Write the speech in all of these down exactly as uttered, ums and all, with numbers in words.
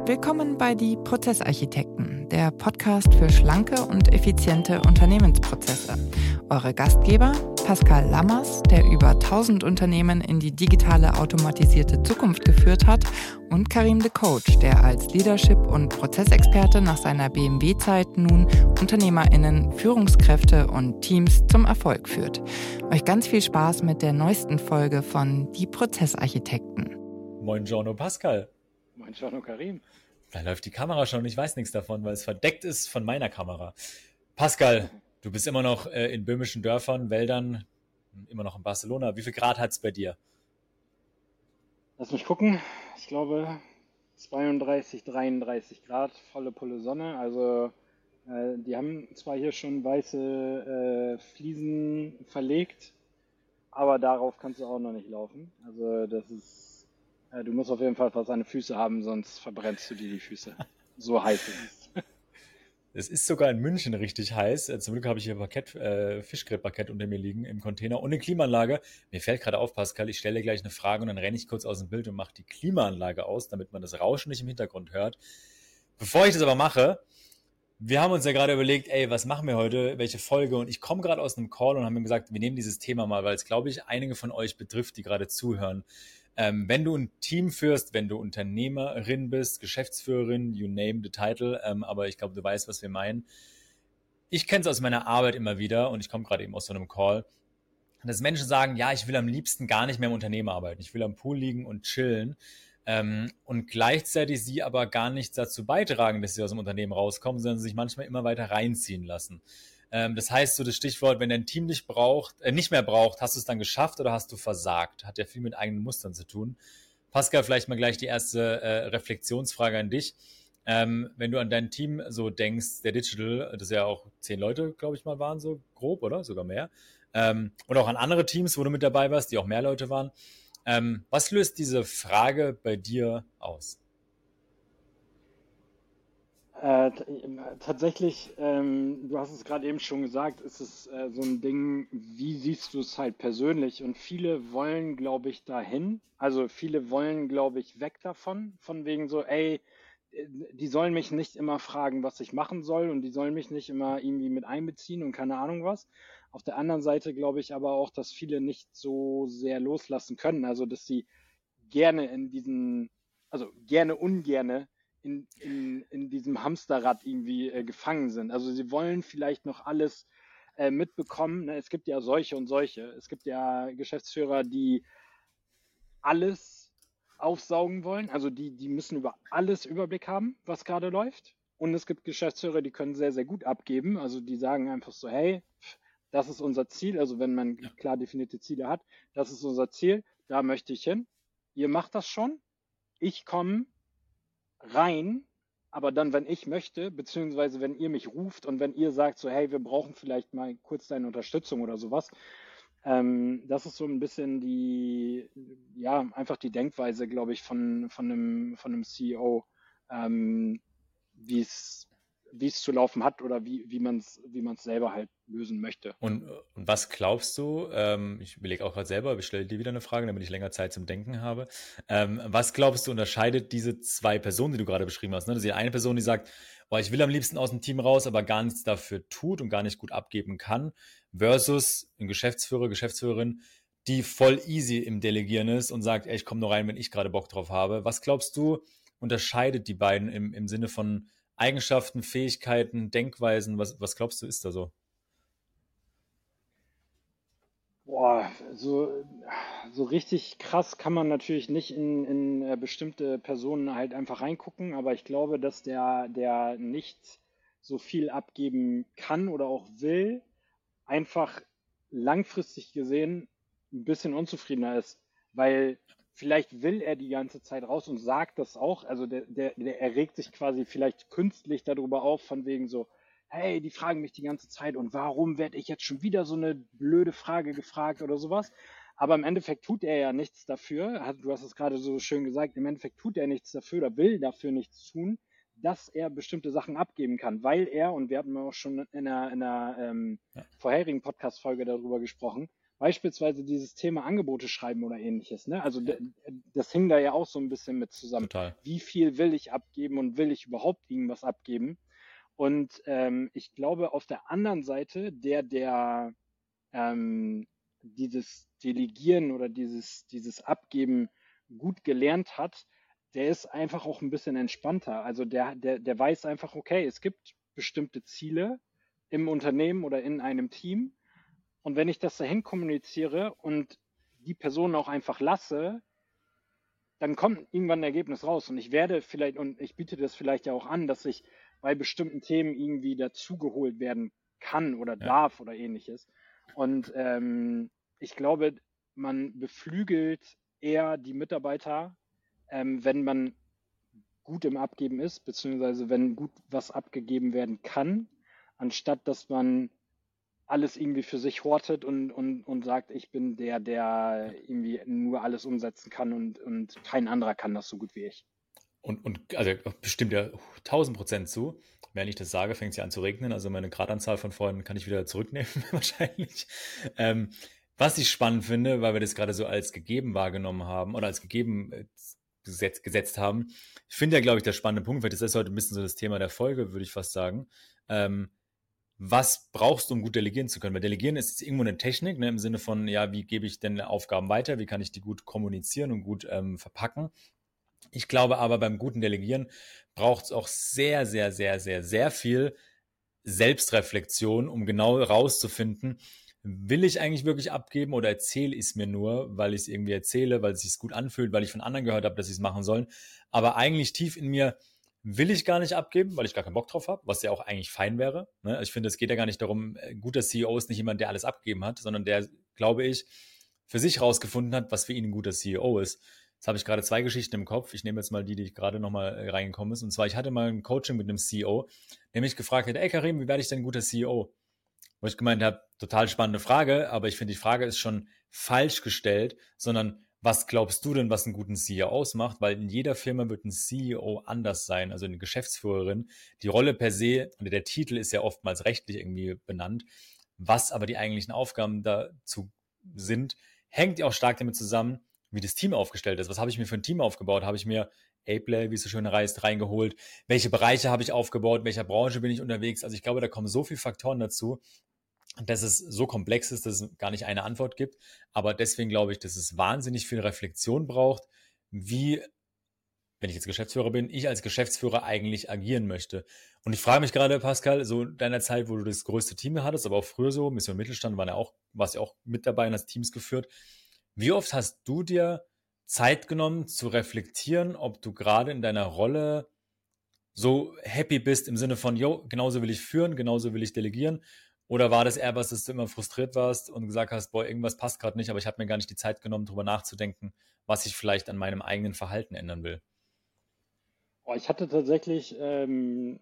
Willkommen bei Die Prozessarchitekten, der Podcast für schlanke und effiziente Unternehmensprozesse. Eure Gastgeber Pascal Lammers, der über tausend Unternehmen in die digitale automatisierte Zukunft geführt hat, und Karim de Coach, der als Leadership- und Prozessexperte nach seiner B M W-Zeit nun UnternehmerInnen, Führungskräfte und Teams zum Erfolg führt. Euch ganz viel Spaß mit der neuesten Folge von Die Prozessarchitekten. Moin Giorno Pascal. Moin Giorno Karim. Da läuft die Kamera schon und ich weiß nichts davon, weil es verdeckt ist von meiner Kamera. Pascal, du bist immer noch äh, in böhmischen Dörfern, Wäldern, immer noch in Barcelona. Wie viel Grad hat es bei dir? Lass mich gucken. Ich glaube zweiunddreißig, dreiunddreißig Grad, volle Pulle Sonne. Also äh, die haben zwar hier schon weiße äh, Fliesen verlegt, aber darauf kannst du auch noch nicht laufen. Also das ist, äh, du musst auf jeden Fall was an den Füßen haben, sonst verbrennst du dir die Füße. So heiß ist es. Es ist sogar in München richtig heiß. Zum Glück habe ich hier Parkett, äh, Fischgrätparkett unter mir liegen im Container und eine Klimaanlage. Mir fällt gerade auf, Pascal, ich stelle gleich eine Frage und dann renne ich kurz aus dem Bild und mache die Klimaanlage aus, damit man das Rauschen nicht im Hintergrund hört. Bevor ich das aber mache, wir haben uns ja gerade überlegt, ey, was machen wir heute, welche Folge? Und ich komme gerade aus einem Call und haben mir gesagt, wir nehmen dieses Thema mal, weil es, glaube ich, einige von euch betrifft, die gerade zuhören. Ähm, wenn du ein Team führst, wenn du Unternehmerin bist, Geschäftsführerin, you name the title, ähm, aber ich glaube, du weißt, was wir meinen. Ich kenne es aus meiner Arbeit immer wieder und ich komme gerade eben aus so einem Call, dass Menschen sagen, ja, ich will am liebsten gar nicht mehr im Unternehmen arbeiten, ich will am Pool liegen und chillen ähm, und gleichzeitig sie aber gar nichts dazu beitragen, dass sie aus dem Unternehmen rauskommen, sondern sich manchmal immer weiter reinziehen lassen. Das heißt, so das Stichwort, wenn dein Team dich braucht, äh, nicht mehr braucht, hast du es dann geschafft oder hast du versagt? Hat ja viel mit eigenen Mustern zu tun. Pascal, vielleicht mal gleich die erste äh, Reflexionsfrage an dich. Ähm, wenn du an dein Team so denkst, der Digital, das ja auch zehn Leute, glaube ich mal, waren so grob, oder? Sogar mehr. Ähm, oder auch an andere Teams, wo du mit dabei warst, die auch mehr Leute waren. Ähm, was löst diese Frage bei dir aus? Äh, t- tatsächlich, ähm, du hast es gerade eben schon gesagt, ist es äh, so ein Ding, wie siehst du es halt persönlich? Und viele wollen, glaube ich, dahin. Also viele wollen, glaube ich, weg davon, von wegen so, ey, äh, die sollen mich nicht immer fragen, was ich machen soll und die sollen mich nicht immer irgendwie mit einbeziehen und keine Ahnung was. Auf der anderen Seite glaube ich aber auch, dass viele nicht so sehr loslassen können. Also dass sie gerne in diesen, also gerne ungerne in, in, in diesem Hamsterrad irgendwie äh, gefangen sind. Also sie wollen vielleicht noch alles äh, mitbekommen. Ne? Es gibt ja solche und solche. Es gibt ja Geschäftsführer, die alles aufsaugen wollen. Also die, die müssen über alles Überblick haben, was gerade läuft. Und es gibt Geschäftsführer, die können sehr, sehr gut abgeben. Also die sagen einfach so, hey, das ist unser Ziel. Also wenn man klar definierte Ziele hat, das ist unser Ziel, da möchte ich hin. Ihr macht das schon. Ich komme rein, aber dann, wenn ich möchte, beziehungsweise wenn ihr mich ruft und wenn ihr sagt so, hey, wir brauchen vielleicht mal kurz deine Unterstützung oder sowas, ähm, das ist so ein bisschen die, ja, einfach die Denkweise, glaube ich, von, von einem, von einem C E O, ähm, wie es, wie es zu laufen hat oder wie, wie man es, wie man es selber halt lösen möchte. Und, und was glaubst du, ähm, ich überlege auch gerade selber, aber ich stelle dir wieder eine Frage, damit ich länger Zeit zum Denken habe. Ähm, was glaubst du, unterscheidet diese zwei Personen, die du gerade beschrieben hast? Ne? Das ist die eine Person, die sagt, boah, ich will am liebsten aus dem Team raus, aber gar nichts dafür tut und gar nicht gut abgeben kann, versus ein Geschäftsführer, Geschäftsführerin, die voll easy im Delegieren ist und sagt, ey, ich komme nur rein, wenn ich gerade Bock drauf habe. Was glaubst du, unterscheidet die beiden im, im Sinne von Eigenschaften, Fähigkeiten, Denkweisen? Was, was glaubst du, ist da so? Boah, so, so richtig krass kann man natürlich nicht in, in äh, bestimmte Personen halt einfach reingucken, aber ich glaube, dass der, der nicht so viel abgeben kann oder auch will, einfach langfristig gesehen ein bisschen unzufriedener ist, weil vielleicht will er die ganze Zeit raus und sagt das auch, also der, der, der erregt sich quasi vielleicht künstlich darüber auf, von wegen so, hey, die fragen mich die ganze Zeit und warum werde ich jetzt schon wieder so eine blöde Frage gefragt oder sowas. Aber im Endeffekt tut er ja nichts dafür. Du hast es gerade so schön gesagt, im Endeffekt tut er nichts dafür oder will dafür nichts tun, dass er bestimmte Sachen abgeben kann, weil er, und wir hatten auch schon in einer, in einer ähm, Ja. vorherigen Podcast-Folge darüber gesprochen, beispielsweise dieses Thema Angebote schreiben oder ähnliches, ne? Also d- das hing da ja auch so ein bisschen mit zusammen. Total. Wie viel will ich abgeben und will ich überhaupt irgendwas abgeben? Und ähm, ich glaube, auf der anderen Seite, der, der ähm, dieses Delegieren oder dieses, dieses Abgeben gut gelernt hat, der ist einfach auch ein bisschen entspannter. Also der, der, der weiß einfach, okay, es gibt bestimmte Ziele im Unternehmen oder in einem Team. Und wenn ich das dahin kommuniziere und die Person auch einfach lasse, dann kommt irgendwann ein Ergebnis raus. Und ich werde vielleicht, und ich biete das vielleicht ja auch an, dass ich bei bestimmten Themen irgendwie dazugeholt werden kann oder Ja. darf oder ähnliches. Und ähm, ich glaube, man beflügelt eher die Mitarbeiter, ähm, wenn man gut im Abgeben ist, beziehungsweise wenn gut was abgegeben werden kann, anstatt dass man alles irgendwie für sich hortet und, und, und sagt, ich bin der, der irgendwie nur alles umsetzen kann und, und kein anderer kann das so gut wie ich. Und, und also bestimmt ja tausend Prozent zu. Während ich das sage, fängt es ja an zu regnen. Also meine Gradanzahl von vorhin kann ich wieder zurücknehmen, wahrscheinlich. Ähm, was ich spannend finde, weil wir das gerade so als gegeben wahrgenommen haben oder als gegeben äh, gesetzt, gesetzt haben. Ich finde ja, glaube ich, der spannende Punkt, weil das ist heute ein bisschen so das Thema der Folge, würde ich fast sagen. Ähm, was brauchst du, um gut delegieren zu können? Weil Delegieren ist jetzt irgendwo eine Technik, ne, im Sinne von, ja, wie gebe ich denn Aufgaben weiter? Wie kann ich die gut kommunizieren und gut ähm, verpacken? Ich glaube aber, beim guten Delegieren braucht es auch sehr, sehr, sehr, sehr, sehr viel Selbstreflexion, um genau rauszufinden, will ich eigentlich wirklich abgeben oder erzähle ich es mir nur, weil ich es irgendwie erzähle, weil es sich gut anfühlt, weil ich von anderen gehört habe, dass sie es machen sollen. Aber eigentlich tief in mir will ich gar nicht abgeben, weil ich gar keinen Bock drauf habe, was ja auch eigentlich fein wäre. Ne? Ich finde, es geht ja gar nicht darum, ein guter C E O ist nicht jemand, der alles abgegeben hat, sondern der, glaube ich, für sich rausgefunden hat, was für ihn ein guter C E O ist. Jetzt habe ich gerade zwei Geschichten im Kopf. Ich nehme jetzt mal die, die ich gerade nochmal reingekommen ist. Und zwar, ich hatte mal ein Coaching mit einem C E O, der mich gefragt hat, ey Karim, wie werde ich denn ein guter C E O? Wo ich gemeint habe, total spannende Frage, aber ich finde, die Frage ist schon falsch gestellt, sondern was glaubst du denn, was einen guten C E O ausmacht? Weil in jeder Firma wird ein C E O anders sein, also eine Geschäftsführerin. Die Rolle per se, oder der Titel ist ja oftmals rechtlich irgendwie benannt, was aber die eigentlichen Aufgaben dazu sind, hängt ja auch stark damit zusammen, wie das Team aufgestellt ist. Was habe ich mir für ein Team aufgebaut? Habe ich mir Apley, wie es so schön heißt, reingeholt? Welche Bereiche habe ich aufgebaut? In welcher Branche bin ich unterwegs? Also ich glaube, da kommen so viele Faktoren dazu, dass es so komplex ist, dass es gar nicht eine Antwort gibt. Aber deswegen glaube ich, dass es wahnsinnig viel Reflexion braucht, wie, wenn ich jetzt Geschäftsführer bin, ich als Geschäftsführer eigentlich agieren möchte. Und ich frage mich gerade, Pascal, so in deiner Zeit, wo du das größte Team hattest, aber auch früher so, Mission Mittelstand, waren ja auch, warst ja auch mit dabei und hast Teams geführt. Wie oft hast du dir Zeit genommen zu reflektieren, ob du gerade in deiner Rolle so happy bist im Sinne von, jo, genauso will ich führen, genauso will ich delegieren? Oder war das eher was, dass du immer frustriert warst und gesagt hast, boah, irgendwas passt gerade nicht, aber ich habe mir gar nicht die Zeit genommen, darüber nachzudenken, was ich vielleicht an meinem eigenen Verhalten ändern will? Oh, ich hatte tatsächlich, ähm,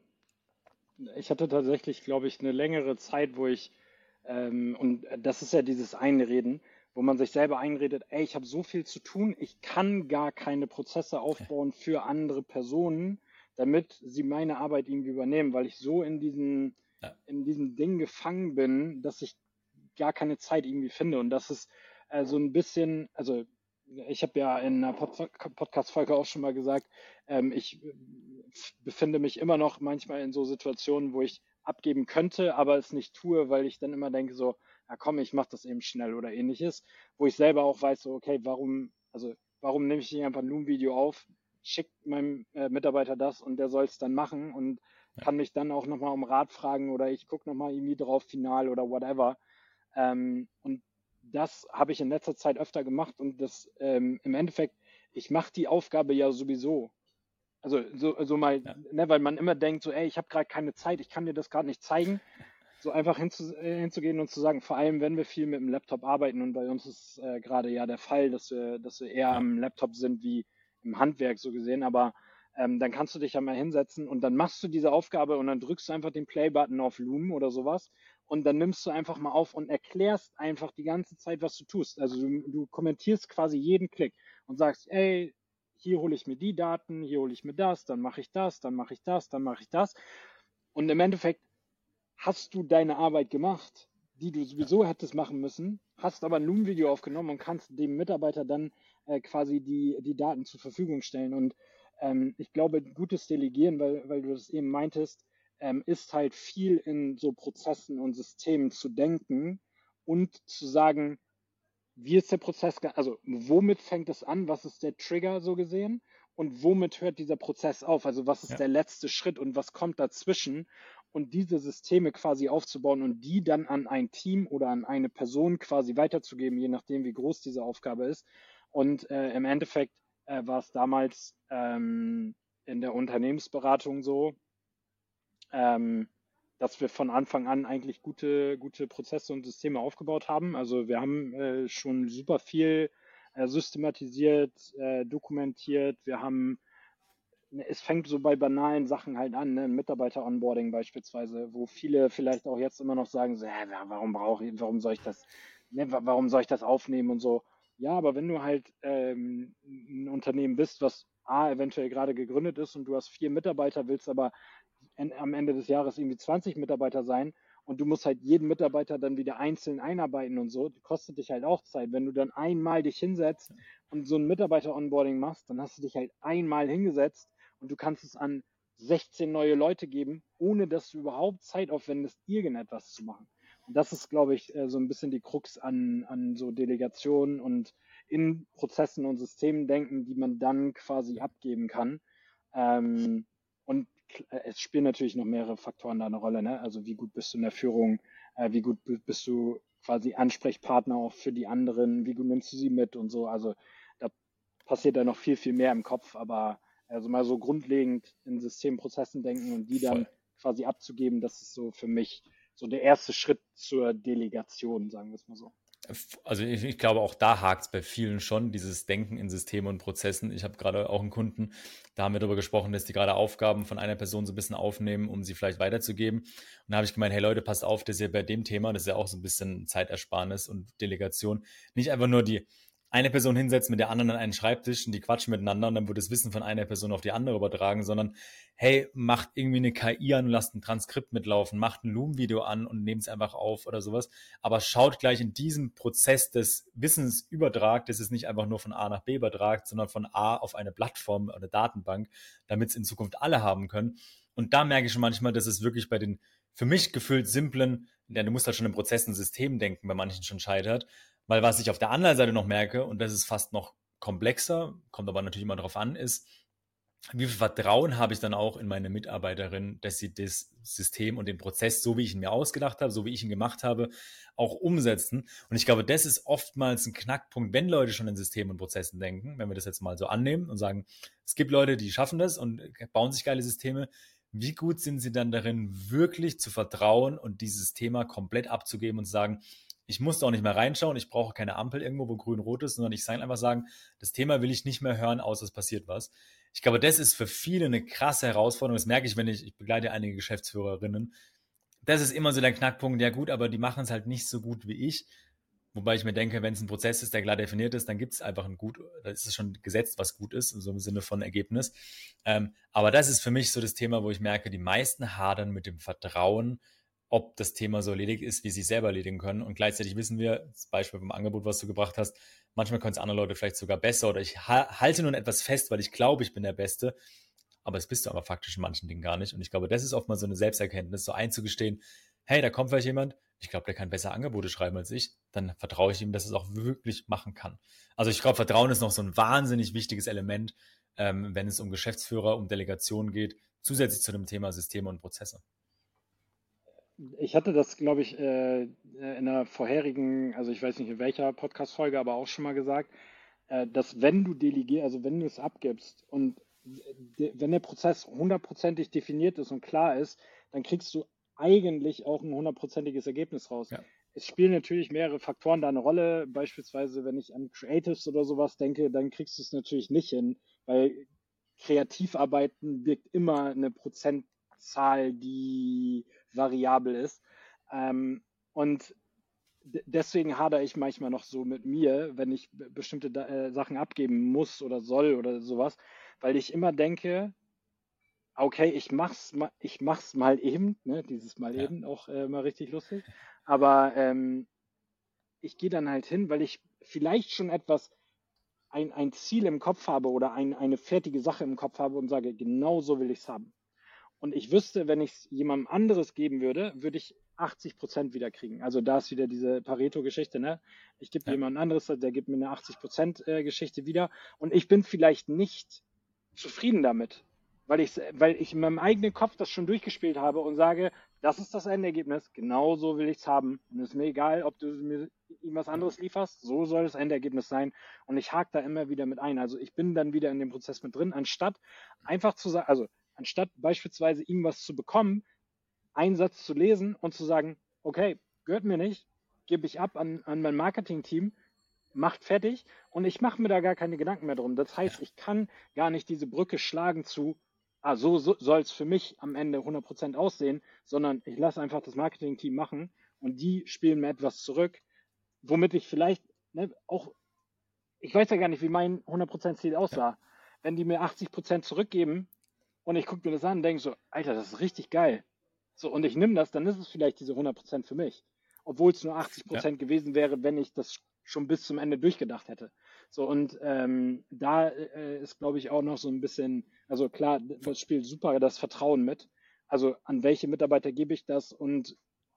ich hatte tatsächlich, glaube ich, eine längere Zeit, wo ich, ähm, und das ist ja dieses Einreden, wo man sich selber einredet, ey, ich habe so viel zu tun, ich kann gar keine Prozesse aufbauen für andere Personen, damit sie meine Arbeit irgendwie übernehmen, weil ich so in diesen, Ja, in diesem Ding gefangen bin, dass ich gar keine Zeit irgendwie finde. Und das ist äh, so ein bisschen, also ich habe ja in einer Pod Podcast-Folge auch schon mal gesagt, ähm, ich äh, befinde mich immer noch manchmal in so Situationen, wo ich abgeben könnte, aber es nicht tue, weil ich dann immer denke so, ja komm, ich mache das eben schnell oder ähnliches, wo ich selber auch weiß, so, okay, warum, also warum nehme ich nicht einfach nur ein Video auf, schickt meinem äh, Mitarbeiter das und der soll es dann machen und ja, kann mich dann auch nochmal um Rat fragen oder ich gucke nochmal irgendwie drauf, final oder whatever. Ähm, und das habe ich in letzter Zeit öfter gemacht und das ähm, im Endeffekt, ich mache die Aufgabe ja sowieso. Also so, so mal, ja, ne, weil man immer denkt, so, ey, ich habe gerade keine Zeit, ich kann dir das gerade nicht zeigen. So einfach hinzu, äh, hinzugehen und zu sagen, vor allem wenn wir viel mit dem Laptop arbeiten und bei uns ist äh, gerade ja der Fall, dass wir, dass wir eher ja, am Laptop sind wie im Handwerk so gesehen, aber ähm, dann kannst du dich ja mal hinsetzen und dann machst du diese Aufgabe und dann drückst du einfach den Play-Button auf Loom oder sowas und dann nimmst du einfach mal auf und erklärst einfach die ganze Zeit, was du tust. Also du, du kommentierst quasi jeden Klick und sagst, ey, hier hole ich mir die Daten, hier hole ich mir das, dann mache ich das, dann mache ich das, dann mache ich das. Und im Endeffekt hast du deine Arbeit gemacht, die du ja, sowieso hättest machen müssen, hast aber ein Loom-Video aufgenommen und kannst dem Mitarbeiter dann äh, quasi die, die Daten zur Verfügung stellen. Und ähm, ich glaube, gutes Delegieren, weil, weil du das eben meintest, ähm, ist halt viel in so Prozessen und Systemen zu denken und zu sagen, wie ist der Prozess, also womit fängt es an, was ist der Trigger so gesehen und womit hört dieser Prozess auf, also was ist Ja. der letzte Schritt und was kommt dazwischen und diese Systeme quasi aufzubauen und die dann an ein Team oder an eine Person quasi weiterzugeben, je nachdem wie groß diese Aufgabe ist. Und äh, im Endeffekt äh, war es damals ähm, in der Unternehmensberatung so, ähm, dass wir von Anfang an eigentlich gute, gute Prozesse und Systeme aufgebaut haben. Also wir haben äh, schon super viel äh, systematisiert, äh, dokumentiert. Wir haben, es fängt so bei banalen Sachen halt an, ne? Mitarbeiter-Onboarding beispielsweise, wo viele vielleicht auch jetzt immer noch sagen, so, hä, warum brauche ich, warum soll ich das, ne, warum soll ich das aufnehmen und so. Ja, aber wenn du halt ähm, ein Unternehmen bist, was A, eventuell gerade gegründet ist und du hast vier Mitarbeiter, willst aber am Ende des Jahres irgendwie zwanzig Mitarbeiter sein und du musst halt jeden Mitarbeiter dann wieder einzeln einarbeiten und so, das kostet dich halt auch Zeit. Wenn du dann einmal dich hinsetzt und so ein Mitarbeiter-Onboarding machst, dann hast du dich halt einmal hingesetzt und du kannst es an sechzehn neue Leute geben, ohne dass du überhaupt Zeit aufwendest, irgendetwas zu machen. Und das ist, glaube ich, so ein bisschen die Krux an, an so Delegationen und in Prozessen und Systemen denken, die man dann quasi abgeben kann. Ähm, und es spielen natürlich noch mehrere Faktoren da eine Rolle, ne? Also wie gut bist du in der Führung, äh, wie gut bist du quasi Ansprechpartner auch für die anderen, wie gut nimmst du sie mit und so. Also da passiert da noch viel, viel mehr im Kopf, aber also mal so grundlegend in Systemprozessen denken und die dann Voll. quasi abzugeben, das ist so für mich so der erste Schritt zur Delegation, sagen wir es mal so. Also ich, ich glaube, auch da hakt es bei vielen schon, dieses Denken in Systemen und Prozessen. Ich habe gerade auch einen Kunden, da haben wir darüber gesprochen, dass die gerade Aufgaben von einer Person so ein bisschen aufnehmen, um sie vielleicht weiterzugeben. Und da habe ich gemeint, hey Leute, passt auf, dass ihr bei dem Thema, das ist ja auch so ein bisschen Zeitersparnis und Delegation, nicht einfach nur die eine Person hinsetzt mit der anderen an einen Schreibtisch und die quatschen miteinander und dann wird das Wissen von einer Person auf die andere übertragen, sondern hey, macht irgendwie eine K I an und lasst ein Transkript mitlaufen, macht ein Loom-Video an und nehmt es einfach auf oder sowas. Aber schaut gleich in diesem Prozess des Wissensübertrags, dass es nicht einfach nur von A nach B übertragt, sondern von A auf eine Plattform oder Datenbank, damit es in Zukunft alle haben können. Und da merke ich schon manchmal, dass es wirklich bei den für mich gefühlt simplen, ja, du musst halt schon im Prozess ein System denken, bei manchen schon scheitert. Weil was ich auf der anderen Seite noch merke, und das ist fast noch komplexer, kommt aber natürlich immer darauf an, ist, wie viel Vertrauen habe ich dann auch in meine Mitarbeiterin, dass sie das System und den Prozess, so wie ich ihn mir ausgedacht habe, so wie ich ihn gemacht habe, auch umsetzen. Und ich glaube, das ist oftmals ein Knackpunkt, wenn Leute schon in Systemen und Prozessen denken, wenn wir das jetzt mal so annehmen und sagen, es gibt Leute, die schaffen das und bauen sich geile Systeme. Wie gut sind sie dann darin, wirklich zu vertrauen und dieses Thema komplett abzugeben und zu sagen, ich muss da auch nicht mehr reinschauen, ich brauche keine Ampel irgendwo, wo grün-rot ist, sondern ich kann einfach sagen, das Thema will ich nicht mehr hören, außer es passiert was. Ich glaube, das ist für viele eine krasse Herausforderung. Das merke ich, wenn ich, ich begleite einige Geschäftsführerinnen. Das ist immer so der Knackpunkt, ja gut, aber die machen es halt nicht so gut wie ich. Wobei ich mir denke, wenn es ein Prozess ist, der klar definiert ist, dann gibt es einfach ein gut, da ist es schon gesetzt, was gut ist, so im Sinne von Ergebnis. Ähm, aber das ist für mich so das Thema, wo ich merke, die meisten hadern mit dem Vertrauen, ob das Thema so erledigt ist, wie sie es selber erledigen können. Und gleichzeitig wissen wir, das Beispiel vom Angebot, was du gebracht hast, manchmal können es andere Leute vielleicht sogar besser oder ich ha- halte nun etwas fest, weil ich glaube, ich bin der Beste, aber es bist du aber faktisch in manchen Dingen gar nicht. Und ich glaube, das ist oft mal so eine Selbsterkenntnis, so einzugestehen, hey, da kommt vielleicht jemand, ich glaube, der kann besser Angebote schreiben als ich, dann vertraue ich ihm, dass es auch wirklich machen kann. Also ich glaube, Vertrauen ist noch so ein wahnsinnig wichtiges Element, ähm, wenn es um Geschäftsführer, um Delegationen geht, zusätzlich zu dem Thema Systeme und Prozesse. Ich hatte das, glaube ich, äh, in einer vorherigen, also ich weiß nicht in welcher Podcast-Folge, aber auch schon mal gesagt, äh, dass wenn du delegierst, also wenn du es abgibst und de- wenn der Prozess hundertprozentig definiert ist und klar ist, dann kriegst du eigentlich auch ein hundertprozentiges Ergebnis raus. Ja. Es spielen natürlich mehrere Faktoren da eine Rolle. Beispielsweise, wenn ich an Creatives oder sowas denke, dann kriegst du es natürlich nicht hin, weil Kreativarbeiten birgt immer eine Prozentzahl, die variabel ist. Ähm, und d- deswegen hadere ich manchmal noch so mit mir, wenn ich b- bestimmte Da- äh, Sachen abgeben muss oder soll oder sowas, weil ich immer denke, okay, ich mach's mal, ich mach's mal eben, ne, dieses mal Ja. eben auch äh, mal richtig lustig, aber ähm, ich gehe dann halt hin, weil ich vielleicht schon etwas, ein, ein Ziel im Kopf habe oder ein, eine fertige Sache im Kopf habe und sage, genau so will ich es haben. Und ich wüsste, wenn ich es jemandem anderes geben würde, würde ich achtzig Prozent wieder kriegen. Also da ist wieder diese Pareto-Geschichte, ne? Ich gebe Ja. jemand anderes, der gibt mir eine achtzig Prozent äh, Geschichte wieder und ich bin vielleicht nicht zufrieden damit, weil ich, weil ich in meinem eigenen Kopf das schon durchgespielt habe und sage, das ist das Endergebnis, genau so will ich es haben. Und es ist mir egal, ob du mir irgendwas anderes lieferst, so soll das Endergebnis sein. Und ich hake da immer wieder mit ein. Also ich bin dann wieder in dem Prozess mit drin, anstatt einfach zu sagen, also anstatt beispielsweise irgendwas zu bekommen, einen Satz zu lesen und zu sagen, okay, gehört mir nicht, gebe ich ab an, an mein Marketing-Team, macht fertig und ich mache mir da gar keine Gedanken mehr drum. Das heißt, ich kann gar nicht diese Brücke schlagen zu, ah, so, so soll es für mich am Ende hundert Prozent aussehen, sondern ich lasse einfach das Marketing-Team machen und die spielen mir etwas zurück, womit ich vielleicht ne, auch, ich weiß ja gar nicht, wie mein hundert Prozent Ziel aussah. Ja. Wenn die mir achtzig Prozent zurückgeben und ich gucke mir das an und denke so, Alter, das ist richtig geil. So, und ich nehme das, dann ist es vielleicht diese hundert Prozent für mich. Obwohl es nur achtzig Prozent ja. gewesen wäre, wenn ich das schon bis zum Ende durchgedacht hätte. So, und ähm, da äh, ist, glaube ich, auch noch so ein bisschen, also klar, das spielt super das Vertrauen mit. Also an welche Mitarbeiter gebe ich das und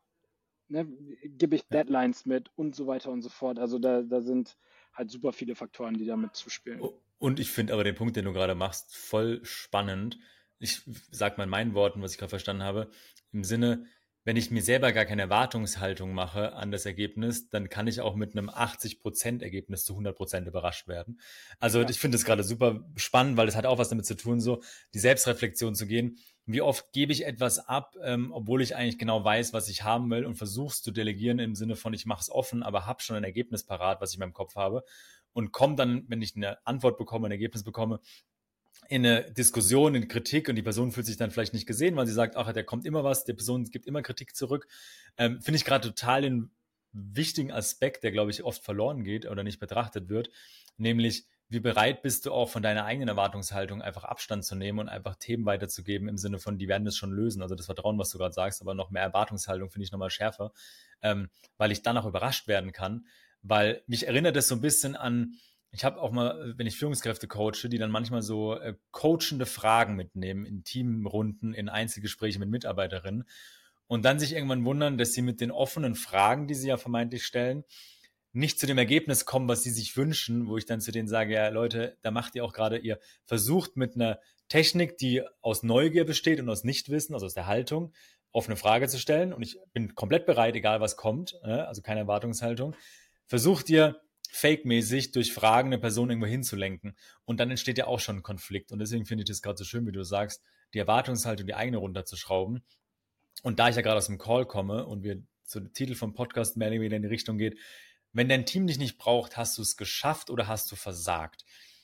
ne, gebe ich Deadlines ja. mit und so weiter und so fort. Also da, da sind halt super viele Faktoren, die damit zuspielen. Und ich finde aber den Punkt, den du gerade machst, voll spannend. Ich sag mal in meinen Worten, was ich gerade verstanden habe, im Sinne, wenn ich mir selber gar keine Erwartungshaltung mache an das Ergebnis, dann kann ich auch mit einem achtzig Prozent Ergebnis zu hundert Prozent überrascht werden. Also ja. ich finde das gerade super spannend, weil das hat auch was damit zu tun, so die Selbstreflexion zu gehen. Wie oft gebe ich etwas ab, ähm, obwohl ich eigentlich genau weiß, was ich haben will und versuche es zu delegieren im Sinne von, ich mache es offen, aber habe schon ein Ergebnis parat, was ich in meinem Kopf habe und komme dann, wenn ich eine Antwort bekomme, ein Ergebnis bekomme, in eine Diskussion, in Kritik und die Person fühlt sich dann vielleicht nicht gesehen, weil sie sagt, ach, da kommt immer was, die Person gibt immer Kritik zurück. Ähm, finde ich gerade total den wichtigen Aspekt, der, glaube ich, oft verloren geht oder nicht betrachtet wird, nämlich wie bereit bist du auch von deiner eigenen Erwartungshaltung einfach Abstand zu nehmen und einfach Themen weiterzugeben im Sinne von, die werden das schon lösen, also das Vertrauen, was du gerade sagst, aber noch mehr Erwartungshaltung finde ich nochmal schärfer, ähm, weil ich dann auch überrascht werden kann, weil mich erinnert das so ein bisschen an, ich habe auch mal, wenn ich Führungskräfte coache, die dann manchmal so äh, coachende Fragen mitnehmen in Teamrunden, in Einzelgespräche mit Mitarbeiterinnen und dann sich irgendwann wundern, dass sie mit den offenen Fragen, die sie ja vermeintlich stellen, nicht zu dem Ergebnis kommen, was sie sich wünschen, wo ich dann zu denen sage, ja Leute, da macht ihr auch gerade, ihr versucht mit einer Technik, die aus Neugier besteht und aus Nichtwissen, also aus der Haltung, offene Frage zu stellen und ich bin komplett bereit, egal was kommt, also keine Erwartungshaltung, versucht ihr fake-mäßig durch Fragen eine Person irgendwo hinzulenken. Und dann entsteht ja auch schon ein Konflikt. Und deswegen finde ich das gerade so schön, wie du sagst, die Erwartungshaltung, die eigene runterzuschrauben. Und da ich ja gerade aus dem Call komme und wir zu dem Titel vom Podcast mehr oder weniger in die Richtung geht, wenn dein Team dich nicht braucht, hast du es geschafft oder hast du versagt?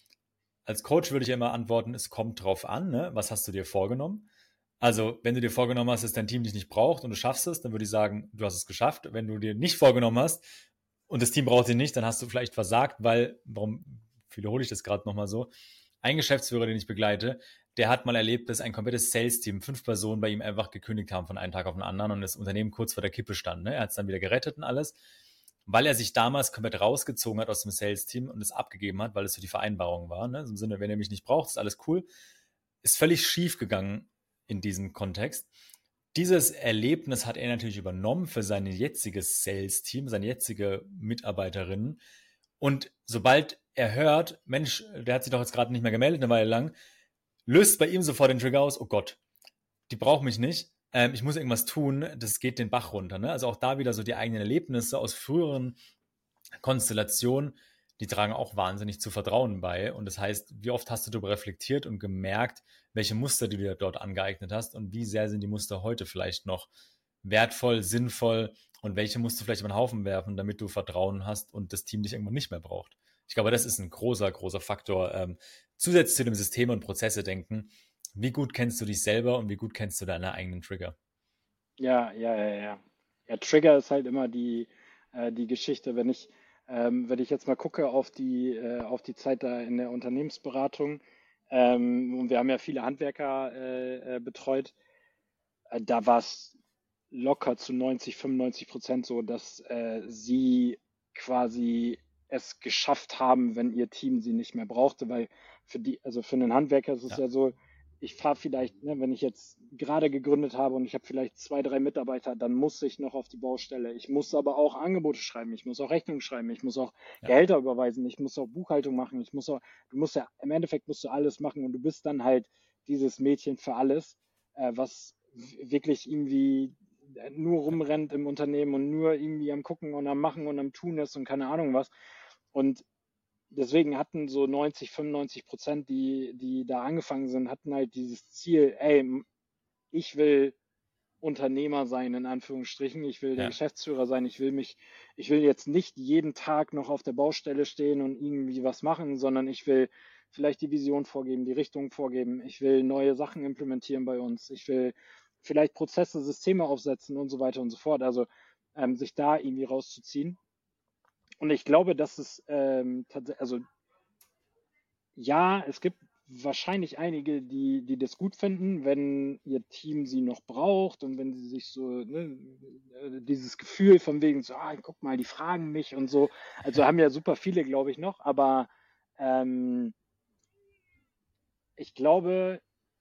Als Coach würde ich ja immer antworten, es kommt drauf an, ne? Was hast du dir vorgenommen? Also, wenn du dir vorgenommen hast, dass dein Team dich nicht braucht und du schaffst es, dann würde ich sagen, du hast es geschafft. Wenn du dir nicht vorgenommen hast, und das Team braucht ihn nicht, dann hast du vielleicht versagt, weil, warum wiederhole ich das gerade nochmal so, ein Geschäftsführer, den ich begleite, der hat mal erlebt, dass ein komplettes Sales-Team, fünf Personen bei ihm einfach gekündigt haben von einem Tag auf den anderen und das Unternehmen kurz vor der Kippe stand. Ne? Er hat es dann wieder gerettet und alles, weil er sich damals komplett rausgezogen hat aus dem Sales-Team und es abgegeben hat, weil es so die Vereinbarung war. Ne? Im Sinne, wenn er mich nicht braucht, ist alles cool. Ist völlig schief gegangen in diesem Kontext. Dieses Erlebnis hat er natürlich übernommen für sein jetziges Sales-Team, seine jetzige Mitarbeiterinnen. Und sobald er hört, Mensch, der hat sich doch jetzt gerade nicht mehr gemeldet, eine Weile lang, löst bei ihm sofort den Trigger aus, oh Gott, die braucht mich nicht, ähm, ich muss irgendwas tun, das geht den Bach runter. Ne? Also auch da wieder so die eigenen Erlebnisse aus früheren Konstellationen, die tragen auch wahnsinnig zu Vertrauen bei. Und das heißt, wie oft hast du darüber reflektiert und gemerkt, welche Muster du dir dort angeeignet hast und wie sehr sind die Muster heute vielleicht noch wertvoll, sinnvoll und welche musst du vielleicht über den Haufen werfen, damit du Vertrauen hast und das Team dich irgendwann nicht mehr braucht. Ich glaube, das ist ein großer, großer Faktor. Ähm, zusätzlich zu dem System und Prozesse denken, wie gut kennst du dich selber und wie gut kennst du deine eigenen Trigger? Ja, ja, ja, ja. Ja, Trigger ist halt immer die, äh, die Geschichte, wenn ich Ähm, wenn ich jetzt mal gucke auf die, äh, auf die Zeit da in der Unternehmensberatung, ähm, und wir haben ja viele Handwerker äh, äh, betreut, äh, da war es locker zu neunzig, fünfundneunzig Prozent so, dass äh, sie quasi es geschafft haben, wenn ihr Team sie nicht mehr brauchte, weil für die, also für einen Handwerker ist es ja, Ja. so, ich fahre vielleicht, ne, wenn ich jetzt gerade gegründet habe und ich habe vielleicht zwei, drei Mitarbeiter, dann muss ich noch auf die Baustelle. Ich muss aber auch Angebote schreiben, ich muss auch Rechnungen schreiben, ich muss auch Ja. Gehälter überweisen, ich muss auch Buchhaltung machen, ich muss auch, du musst ja, im Endeffekt musst du alles machen und du bist dann halt dieses Mädchen für alles, äh, was w- wirklich irgendwie nur rumrennt im Unternehmen und nur irgendwie am Gucken und am Machen und am Tun ist und keine Ahnung was. Und deswegen hatten so neunzig, fünfundneunzig Prozent, die, die da angefangen sind, hatten halt dieses Ziel, ey, ich will Unternehmer sein, in Anführungsstrichen. Ich will der Ja. Geschäftsführer sein. Ich will mich, ich will jetzt nicht jeden Tag noch auf der Baustelle stehen und irgendwie was machen, sondern ich will vielleicht die Vision vorgeben, die Richtung vorgeben. Ich will neue Sachen implementieren bei uns. Ich will vielleicht Prozesse, Systeme aufsetzen und so weiter und so fort. Also ähm, sich da irgendwie rauszuziehen. Und ich glaube, dass es ähm, tatsächlich, also ja, es gibt wahrscheinlich einige, die, die das gut finden, wenn ihr Team sie noch braucht und wenn sie sich so, ne, äh, dieses Gefühl von wegen so, ah, guck mal, die fragen mich und so. Also haben ja super viele, glaube ich, noch, aber ähm, ich glaube,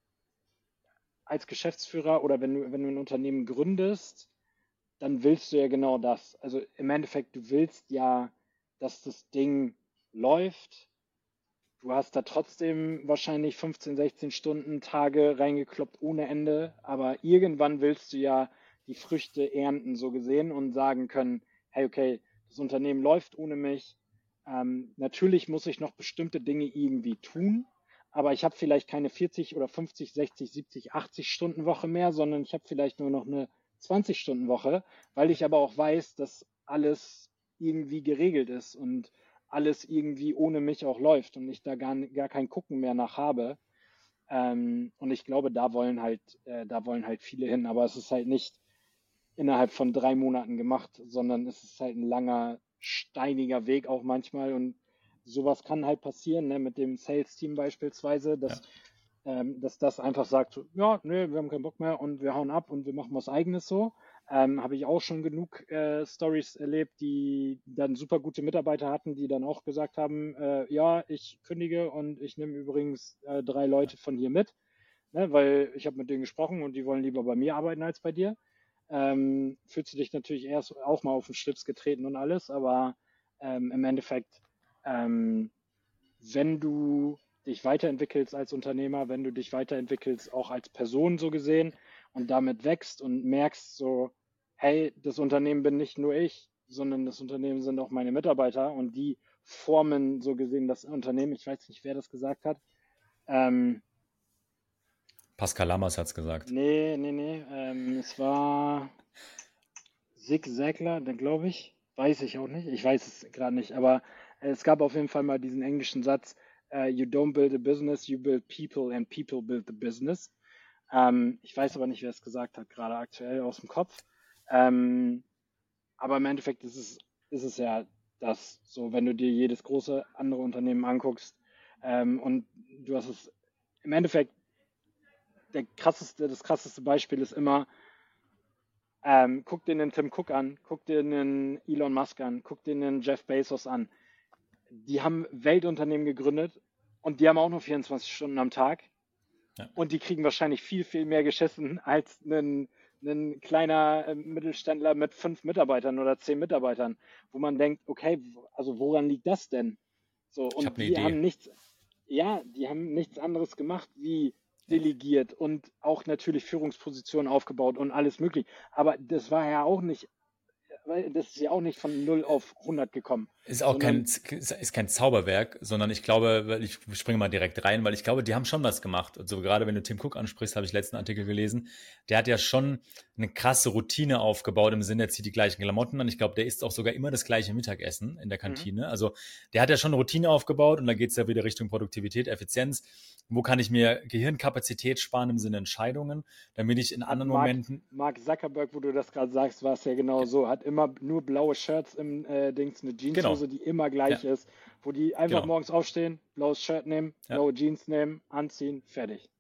als Geschäftsführer oder wenn du, wenn du ein Unternehmen gründest, dann willst du ja genau das. Also im Endeffekt, du willst ja, dass das Ding läuft. Du hast da trotzdem wahrscheinlich fünfzehn, sechzehn Stunden Tage reingekloppt ohne Ende, aber irgendwann willst du ja die Früchte ernten, so gesehen, und sagen können, hey, okay, das Unternehmen läuft ohne mich. Ähm, natürlich muss ich noch bestimmte Dinge irgendwie tun, aber ich habe vielleicht keine vierzig oder fünfzig, sechzig, siebzig, achtzig Stunden Woche mehr, sondern ich habe vielleicht nur noch eine zwanzig Stunden Woche, weil ich aber auch weiß, dass alles irgendwie geregelt ist und alles irgendwie ohne mich auch läuft und ich da gar, gar kein Gucken mehr nach habe. Ähm, und ich glaube, da wollen halt, äh, da wollen halt viele hin, aber es ist halt nicht innerhalb von drei Monaten gemacht, sondern es ist halt ein langer, steiniger Weg auch manchmal und sowas kann halt passieren, ne, mit dem Sales-Team beispielsweise, dass, Ja. ähm, dass das einfach sagt, so, ja, nee, wir haben keinen Bock mehr und wir hauen ab und wir machen was Eigenes so. Ähm, habe ich auch schon genug äh, Stories erlebt, die dann super gute Mitarbeiter hatten, die dann auch gesagt haben, äh, ja, ich kündige und ich nehme übrigens äh, drei Leute von hier mit, ne, weil ich habe mit denen gesprochen und die wollen lieber bei mir arbeiten als bei dir. Ähm, fühlst du dich natürlich erst auch mal auf den Schlips getreten und alles, aber ähm, im Endeffekt, ähm, wenn du dich weiterentwickelst als Unternehmer, wenn du dich weiterentwickelst auch als Person so gesehen und damit wächst und merkst so, hey, das Unternehmen bin nicht nur ich, sondern das Unternehmen sind auch meine Mitarbeiter und die formen so gesehen das Unternehmen. Ich weiß nicht, wer das gesagt hat. Ähm, Pascal Lammers hat es gesagt. nee, nee, nee. Ähm, es war Zig Ziglar, dann glaube ich. Weiß ich auch nicht. Ich weiß es gerade nicht. Aber äh, es gab auf jeden Fall mal diesen englischen Satz, äh, You don't build a business, you build people and people build the business. Ähm, ich weiß aber nicht, wer es gesagt hat, gerade aktuell aus dem Kopf. Ähm, aber im Endeffekt ist es, ist es ja das, so wenn du dir jedes große andere Unternehmen anguckst ähm, und du hast es im Endeffekt, der krasseste, das krasseste Beispiel ist immer, ähm, guck dir den Tim Cook an, guck dir den Elon Musk an, guck dir den Jeff Bezos an. Die haben Weltunternehmen gegründet und die haben auch nur vierundzwanzig Stunden am Tag Ja. und die kriegen wahrscheinlich viel, viel mehr geschissen als ein, ein kleiner äh, Mittelständler mit fünf Mitarbeitern oder zehn Mitarbeitern, wo man denkt, okay, also woran liegt das denn? So, Ich und habe eine die Idee. haben nichts, ja, die haben nichts anderes gemacht wie delegiert und auch natürlich Führungspositionen aufgebaut und alles mögliche. Aber das war ja auch nicht, weil das ist ja auch nicht von null auf hundert gekommen, Ist auch kein, sondern ist kein Zauberwerk, sondern ich glaube, weil ich springe mal direkt rein, weil ich glaube, die haben schon was gemacht. Also gerade wenn du Tim Cook ansprichst, habe ich letzten Artikel gelesen, der hat ja schon eine krasse Routine aufgebaut im Sinne, er zieht die gleichen Klamotten an. Ich glaube, der isst auch sogar immer das gleiche Mittagessen in der mhm. Kantine. Also der hat ja schon eine Routine aufgebaut und da geht es ja wieder Richtung Produktivität, Effizienz. Wo kann ich mir Gehirnkapazität sparen im Sinne Entscheidungen, damit ich in hat anderen Mark, Momenten Mark Zuckerberg, wo du das gerade sagst, war es ja genau so, hat immer nur blaue Shirts im äh, Dings, eine Jeanshose, genau, die immer gleich ja, ist, wo die einfach genau. morgens aufstehen, blaues Shirt nehmen, Ja. blaue Jeans nehmen, anziehen, fertig.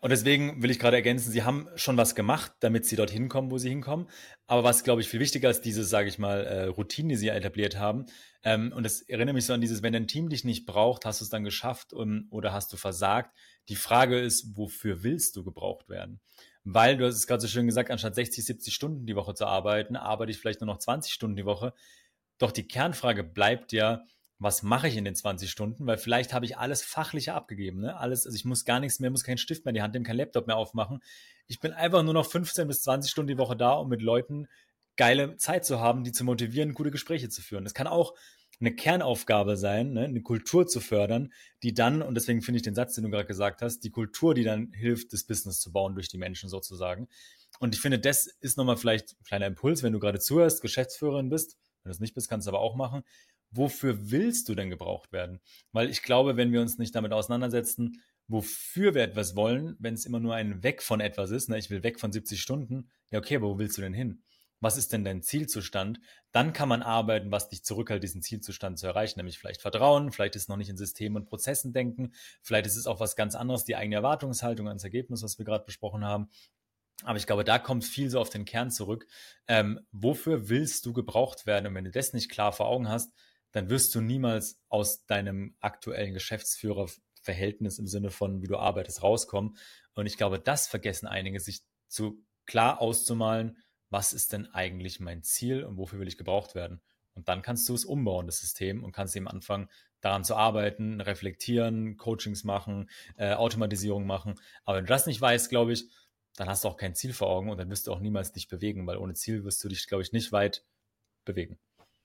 Und deswegen will ich gerade ergänzen, sie haben schon was gemacht, damit sie dort hinkommen, wo sie hinkommen. Aber was, glaube ich, viel wichtiger ist, diese, sage ich mal, äh, Routine, die sie etabliert haben. Ähm, und das erinnert mich so an dieses, wenn dein Team dich nicht braucht, hast du es dann geschafft um, oder hast du versagt. Die Frage ist, wofür willst du gebraucht werden? Weil, du hast es gerade so schön gesagt, anstatt sechzig, siebzig Stunden die Woche zu arbeiten, arbeite ich vielleicht nur noch zwanzig Stunden die Woche. Doch die Kernfrage bleibt ja, was mache ich in den zwanzig Stunden? Weil vielleicht habe ich alles Fachliche abgegeben, ne? Alles, also ich muss gar nichts mehr, muss keinen Stift mehr in die Hand nehmen, keinen Laptop mehr aufmachen. Ich bin einfach nur noch fünfzehn bis zwanzig Stunden die Woche da, um mit Leuten geile Zeit zu haben, die zu motivieren, gute Gespräche zu führen. Das kann auch eine Kernaufgabe sein, ne? Eine Kultur zu fördern, die dann, und deswegen finde ich den Satz, den du gerade gesagt hast, die Kultur, die dann hilft, das Business zu bauen durch die Menschen sozusagen. Und ich finde, das ist nochmal vielleicht ein kleiner Impuls, wenn du gerade zuhörst, Geschäftsführerin bist. Wenn du es nicht bist, kannst du aber auch machen. Wofür willst du denn gebraucht werden? Weil ich glaube, wenn wir uns nicht damit auseinandersetzen, wofür wir etwas wollen, wenn es immer nur ein Weg von etwas ist, ne, ich will weg von siebzig Stunden, ja okay, aber wo willst du denn hin? Was ist denn dein Zielzustand? Dann kann man arbeiten, was dich zurückhält, diesen Zielzustand zu erreichen, nämlich vielleicht Vertrauen, vielleicht ist es noch nicht in Systemen und Prozessen denken, vielleicht ist es auch was ganz anderes, die eigene Erwartungshaltung ans Ergebnis, was wir gerade besprochen haben. Aber ich glaube, da kommt viel so auf den Kern zurück. Ähm, wofür willst du gebraucht werden? Und wenn du das nicht klar vor Augen hast, dann wirst du niemals aus deinem aktuellen Geschäftsführerverhältnis im Sinne von, wie du arbeitest, rauskommen. Und ich glaube, das vergessen einige, sich zu klar auszumalen, was ist denn eigentlich mein Ziel und wofür will ich gebraucht werden? Und dann kannst du es umbauen, das System, und kannst eben anfangen, daran zu arbeiten, reflektieren, Coachings machen, äh, Automatisierung machen. Aber wenn du das nicht weißt, glaube ich, dann hast du auch kein Ziel vor Augen und dann wirst du auch niemals dich bewegen, weil ohne Ziel wirst du dich, glaube ich, nicht weit bewegen.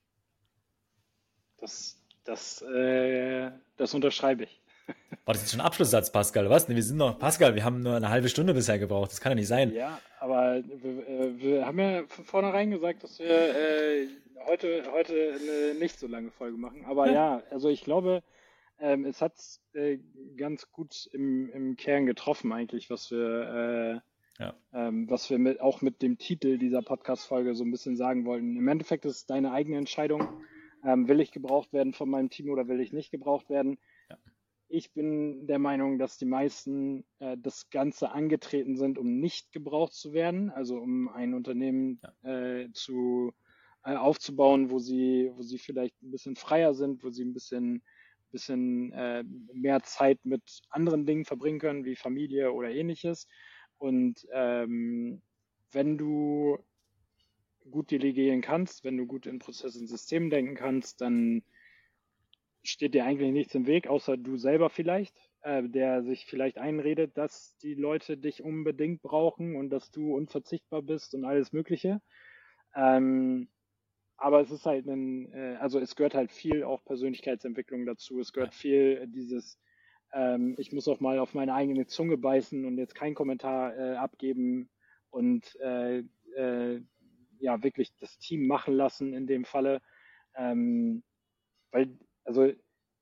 Das, das, äh, das unterschreibe ich. War das jetzt schon ein Abschlusssatz, Pascal? Was? Nee, wir sind noch, Pascal, wir haben nur eine halbe Stunde bisher gebraucht. Das kann ja nicht sein. Ja, aber wir, äh, wir haben ja von vornherein gesagt, dass wir äh, heute, heute eine nicht so lange Folge machen. Aber ja, also ich glaube, ähm, es hat äh, ganz gut im, im Kern getroffen eigentlich, was wir, äh, Ja. ähm, was wir mit, auch mit dem Titel dieser Podcast-Folge so ein bisschen sagen wollten. Im Endeffekt ist es deine eigene Entscheidung. Ähm, will ich gebraucht werden von meinem Team oder will ich nicht gebraucht werden? Ja. Ich bin der Meinung, dass die meisten äh, das Ganze angetreten sind, um nicht gebraucht zu werden, also um ein Unternehmen äh, zu, äh, aufzubauen, wo sie, wo sie vielleicht ein bisschen freier sind, wo sie ein bisschen, bisschen äh, mehr Zeit mit anderen Dingen verbringen können, wie Familie oder ähnliches. Und ähm, wenn du gut delegieren kannst, wenn du gut in Prozesse und Systemen denken kannst, dann steht dir eigentlich nichts im Weg, außer du selber vielleicht, äh, der sich vielleicht einredet, dass die Leute dich unbedingt brauchen und dass du unverzichtbar bist und alles Mögliche. Ähm, aber es ist halt ein, äh, also es gehört halt viel auch Persönlichkeitsentwicklung dazu. Es gehört viel dieses, ähm, ich muss auch mal auf meine eigene Zunge beißen und jetzt keinen Kommentar äh, abgeben und äh, äh, ja wirklich das Team machen lassen in dem Falle. Ähm, weil also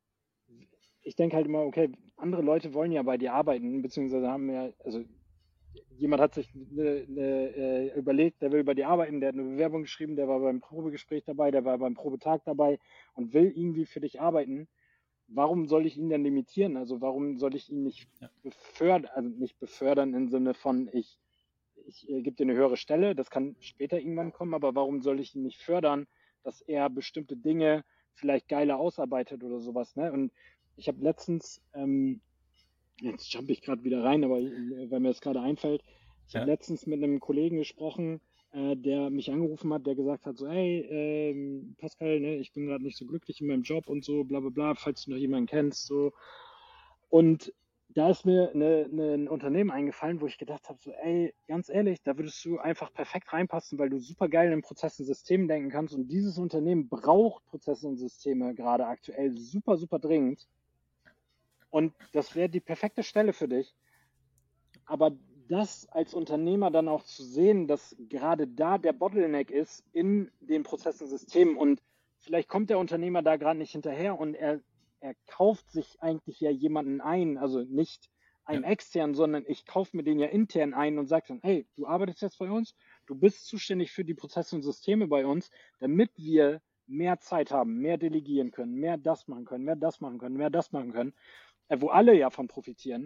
ich denke halt immer, okay, andere Leute wollen ja bei dir arbeiten, beziehungsweise haben ja, also jemand hat sich eine, eine, äh, überlegt, der will bei dir arbeiten, der hat eine Bewerbung geschrieben, der war beim Probegespräch dabei, der war beim Probetag dabei und will irgendwie für dich arbeiten. Warum soll ich ihn denn limitieren? Also warum soll ich ihn nicht befördern, also nicht befördern im Sinne von, ich, ich äh, gebe dir eine höhere Stelle, das kann später irgendwann kommen, aber warum soll ich ihn nicht fördern, dass er bestimmte Dinge vielleicht geiler ausarbeitet oder sowas, ne? Und ich habe letztens, ähm, jetzt jump ich gerade wieder rein, aber weil mir das gerade einfällt, ich ja. habe letztens mit einem Kollegen gesprochen, äh, der mich angerufen hat, der gesagt hat, so, hey, ähm, Pascal, ne, ich bin gerade nicht so glücklich in meinem Job und so, bla bla bla, falls du noch jemanden kennst, so. Und da ist mir eine, eine, ein Unternehmen eingefallen, wo ich gedacht habe, so, ey, ganz ehrlich, da würdest du einfach perfekt reinpassen, weil du super geil in Prozessen und Systemen denken kannst und dieses Unternehmen braucht Prozesse und Systeme gerade aktuell super, super dringend. Und das wäre die perfekte Stelle für dich. Aber das als Unternehmer dann auch zu sehen, dass gerade da der Bottleneck ist in den Prozessen und Systemen und vielleicht kommt der Unternehmer da gerade nicht hinterher und er, er kauft sich eigentlich ja jemanden ein, also nicht einen ja. externen, sondern ich kaufe mir den ja intern ein und sage dann, hey, du arbeitest jetzt bei uns, du bist zuständig für die Prozesse und Systeme bei uns, damit wir mehr Zeit haben, mehr delegieren können, mehr das machen können, mehr das machen können, mehr das machen können, wo alle ja von profitieren.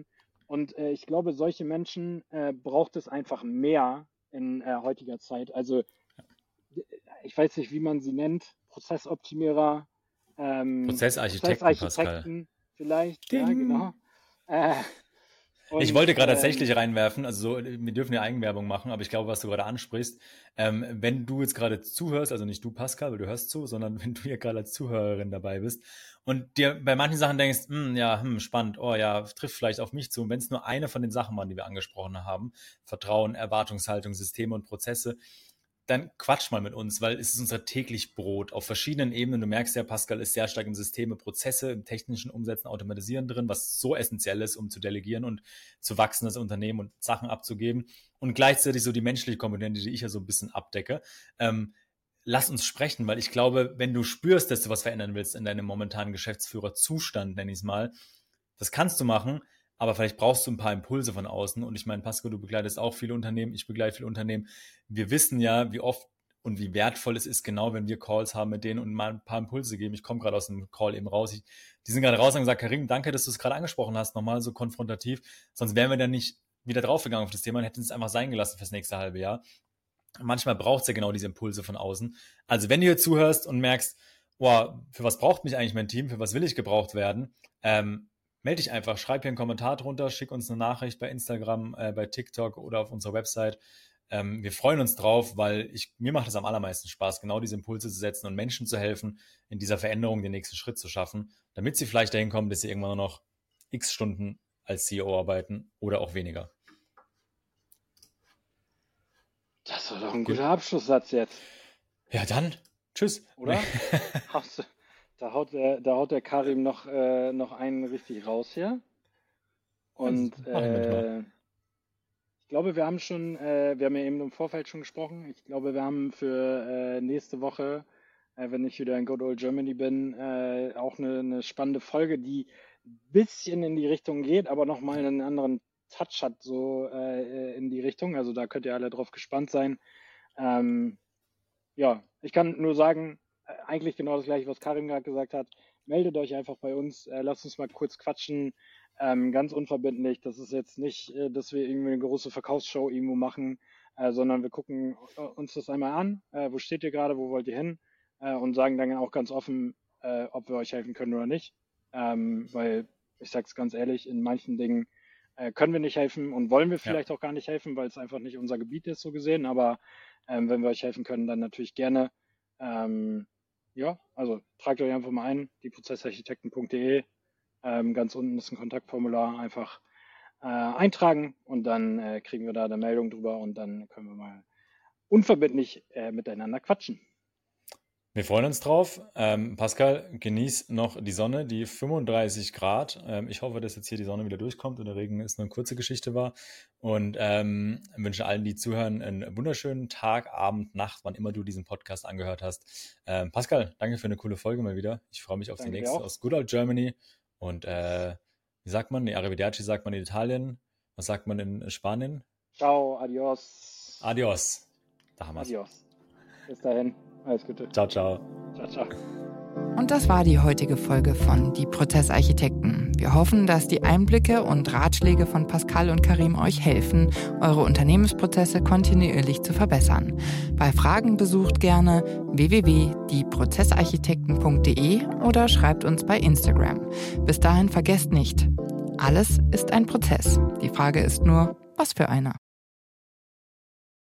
Und äh, ich glaube, solche Menschen äh, braucht es einfach mehr in äh, heutiger Zeit. Also ich weiß nicht, wie man sie nennt, Prozessoptimierer, ähm, Prozessarchitekten, Prozessarchitekten vielleicht, Ding. ja genau. Äh, und, ich wollte gerade ähm, tatsächlich reinwerfen, also so, wir dürfen ja Eigenwerbung machen, aber ich glaube, was du gerade ansprichst, ähm, wenn du jetzt gerade zuhörst, also nicht du Pascal, weil du hörst zu, sondern wenn du hier gerade als Zuhörerin dabei bist und dir bei manchen Sachen denkst, hm, ja, hm, spannend, oh ja, trifft vielleicht auf mich zu, und wenn es nur eine von den Sachen waren, die wir angesprochen haben, Vertrauen, Erwartungshaltung, Systeme und Prozesse, dann quatsch mal mit uns, weil es ist unser täglich Brot auf verschiedenen Ebenen. Du merkst ja, Pascal ist sehr stark im Systeme, Prozesse, im technischen Umsetzen, Automatisieren drin, was so essentiell ist, um zu delegieren und zu wachsen als Unternehmen und Sachen abzugeben. Und gleichzeitig so die menschliche Komponente, die ich ja so ein bisschen abdecke. Ähm, lass uns sprechen, weil ich glaube, wenn du spürst, dass du was verändern willst in deinem momentanen Geschäftsführerzustand, nenn ich es mal, das kannst du machen, aber vielleicht brauchst du ein paar Impulse von außen. Und ich meine, Pascal, du begleitest auch viele Unternehmen, ich begleite viele Unternehmen. Wir wissen ja, wie oft und wie wertvoll es ist, genau wenn wir Calls haben mit denen und mal ein paar Impulse geben. Ich komme gerade aus dem Call eben raus. Ich, die sind gerade raus und haben gesagt, Karim, danke, dass du es gerade angesprochen hast, nochmal so konfrontativ. Sonst wären wir dann nicht wieder draufgegangen auf das Thema und hätten es einfach sein gelassen fürs nächste halbe Jahr. Manchmal braucht es ja genau diese Impulse von außen. Also wenn du hier zuhörst und merkst, boah, für was braucht mich eigentlich mein Team, für was will ich gebraucht werden, ähm, melde dich einfach, schreib hier einen Kommentar drunter, schick uns eine Nachricht bei Instagram, äh, bei TikTok oder auf unserer Website. Ähm, wir freuen uns drauf, weil ich, mir macht es am allermeisten Spaß, genau diese Impulse zu setzen und Menschen zu helfen, in dieser Veränderung den nächsten Schritt zu schaffen, damit sie vielleicht dahin kommen, dass sie irgendwann nur noch x Stunden als C E O arbeiten oder auch weniger. Das war doch ein guter Abschlusssatz jetzt. Ja, dann, tschüss. Oder? Hast du, da, haut der, da haut der Karim noch, äh, noch einen richtig raus hier. Und äh, ich glaube, wir haben schon, äh, wir haben ja eben im Vorfeld schon gesprochen, ich glaube, wir haben für äh, nächste Woche, äh, wenn ich wieder in Good Old Germany bin, äh, auch eine, eine spannende Folge, die ein bisschen in die Richtung geht, aber nochmal einen anderen Touch hat, so äh, in die Richtung. Also da könnt ihr alle drauf gespannt sein. Ähm, ja, ich kann nur sagen, äh, eigentlich genau das gleiche, was Karim gerade gesagt hat. Meldet euch einfach bei uns, äh, lasst uns mal kurz quatschen, ähm, ganz unverbindlich. Das ist jetzt nicht, äh, dass wir irgendwie eine große Verkaufsshow irgendwo machen, äh, sondern wir gucken äh, uns das einmal an. Äh, wo steht ihr gerade, wo wollt ihr hin? Äh, und sagen dann auch ganz offen, äh, ob wir euch helfen können oder nicht. Ähm, weil, ich sag's ganz ehrlich, in manchen Dingen äh, können wir nicht helfen und wollen wir vielleicht ja. auch gar nicht helfen, weil es einfach nicht unser Gebiet ist, so gesehen. Aber ähm, wenn wir euch helfen können, dann natürlich gerne. Ähm, ja, also tragt euch einfach mal ein, die prozessarchitekten punkt de. Ähm, ganz unten ist ein Kontaktformular, einfach äh, eintragen und dann äh, kriegen wir da eine Meldung drüber und dann können wir mal unverbindlich äh, miteinander quatschen. Wir freuen uns drauf. Ähm, Pascal, genieß noch die Sonne, die fünfunddreißig Grad. Ähm, ich hoffe, dass jetzt hier die Sonne wieder durchkommt und der Regen ist nur eine kurze Geschichte war. Und ähm, wünsche allen, die zuhören, einen wunderschönen Tag, Abend, Nacht, wann immer du diesen Podcast angehört hast. Ähm, Pascal, danke für eine coole Folge mal wieder. Ich freue mich auf danke die nächste aus Good Old Germany. Und äh, wie sagt man? Nee, Arrivederci sagt man in Italien. Was sagt man in Spanien? Ciao, adios. Adios. Da haben wir's. Adios. Bis dahin. Alles Gute. Ciao, ciao. Ciao, ciao. Und das war die heutige Folge von Die Prozessarchitekten. Wir hoffen, dass die Einblicke und Ratschläge von Pascal und Karim euch helfen, eure Unternehmensprozesse kontinuierlich zu verbessern. Bei Fragen besucht gerne w w w punkt die prozessarchitekten punkt de oder schreibt uns bei Instagram. Bis dahin vergesst nicht, alles ist ein Prozess. Die Frage ist nur, was für einer.